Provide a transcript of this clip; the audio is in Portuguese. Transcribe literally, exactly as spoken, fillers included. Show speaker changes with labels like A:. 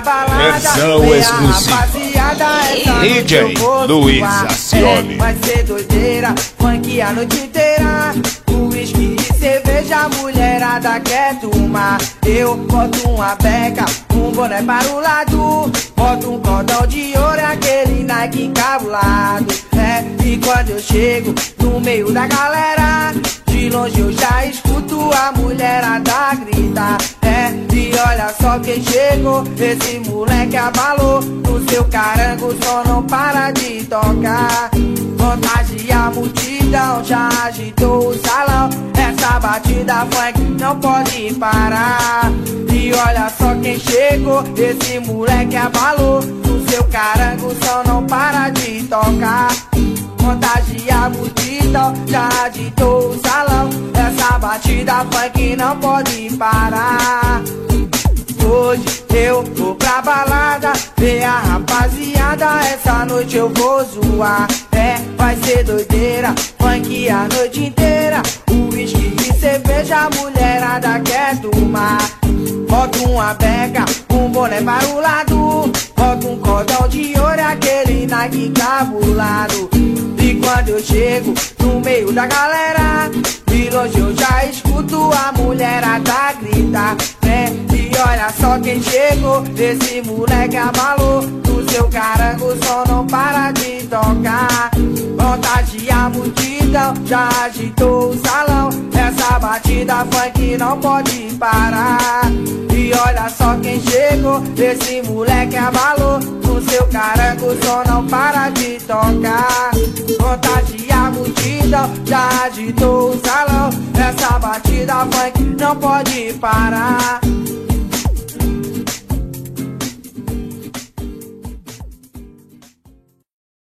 A: pra balada,
B: versão
A: vem a
B: exclusiva.
A: rapaziada, essa
B: D J
A: noite eu vou
B: Luiz
A: zoar.
B: Acioli.
A: É, vai ser doideira, funk a noite inteira. Whisky e cerveja, mulherada quer tomar. Eu boto uma beca, um boné para o lado, boto um cordão de ouro, aquele Nike encabulado. É, e quando eu chego no meio da galera, de longe eu já escuto a mulherada gritar. É, e olha só quem chegou, esse moleque abalou. No seu carango o som não para de tocar. Contagia a multidão, já agitou o salão. Essa batida funk não pode parar. E olha só quem chegou, esse moleque abalou. No seu carango o som não para de tocar. Contagia a multidão, já agitou o salão. Essa batida funk não pode parar. Hoje eu vou pra balada, ver a rapaziada, essa noite eu vou zoar. É, vai ser doideira, funk a noite inteira. O whisky e cerveja, a mulherada quer tomar. Bota uma beca, um boné para o lado, bota um cordão de ouro, aquele Nike encabulado. E quando eu chego no meio da galera, de longe eu já escuto a mulherada gritar, né? E olha só quem chegou, esse moleque abalou. No seu carango o som não para de tocar. Contagia a multidão, já agitou o salão. Essa batida funk não pode parar. E olha só quem chegou, esse moleque abalou. No seu carango o som não para de tocar. Contagia a multidão, já agitou o salão. Essa batida funk não pode parar.